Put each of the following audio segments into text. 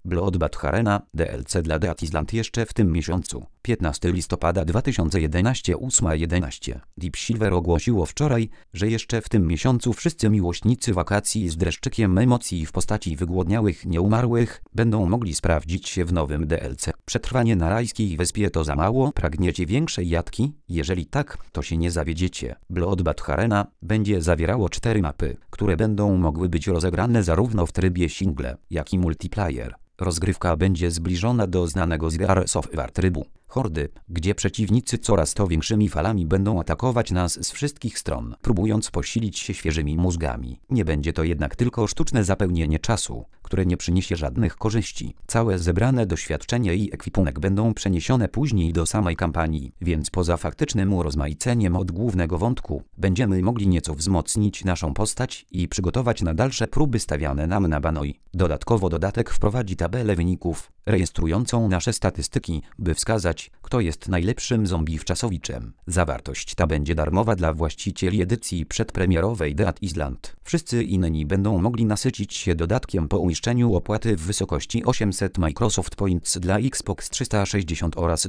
Bloodbath Arena, DLC dla Dead Island jeszcze w tym miesiącu. 15 listopada 2011 8:11. Deep Silver ogłosiło wczoraj, że jeszcze w tym miesiącu wszyscy miłośnicy wakacji z dreszczykiem emocji w postaci wygłodniałych nieumarłych będą mogli sprawdzić się w nowym DLC. Przetrwanie na rajskiej wyspie to za mało? Pragniecie większej jatki? Jeżeli tak, to się nie zawiedziecie. Bloodbath Arena będzie zawierało 4 mapy, które będą mogły być rozegrane zarówno w trybie single, jak i multiplayer. Rozgrywka będzie zbliżona do znanego z Gears of War trybu Hordy, gdzie przeciwnicy coraz to większymi falami będą atakować nas z wszystkich stron, próbując posilić się świeżymi mózgami. Nie będzie to jednak tylko sztuczne zapełnienie czasu, które nie przyniesie żadnych korzyści. Całe zebrane doświadczenie i ekwipunek będą przeniesione później do samej kampanii, więc poza faktycznym urozmaiceniem od głównego wątku, będziemy mogli nieco wzmocnić naszą postać i przygotować na dalsze próby stawiane nam na banoi. Dodatkowo dodatek wprowadzi tabelę wyników, rejestrującą nasze statystyki, by wskazać, kto jest najlepszym zombie wczasowiczem. Zawartość ta będzie darmowa dla właścicieli edycji przedpremierowej Dead Island. Wszyscy inni będą mogli nasycić się dodatkiem po uiszczeniu opłaty w wysokości 800 Microsoft Points dla Xbox 360 oraz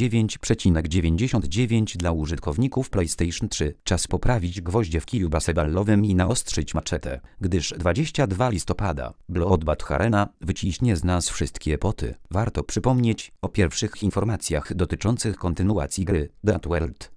$9,99 dla użytkowników PlayStation 3. Czas poprawić gwoździe w kiju baseballowym i naostrzyć maczetę, gdyż 22 listopada Bloodbath Arena wyciśnie z nas wszystkie poty. Warto przypomnieć o pierwszych informacjach dotyczących kontynuacji gry Dead World.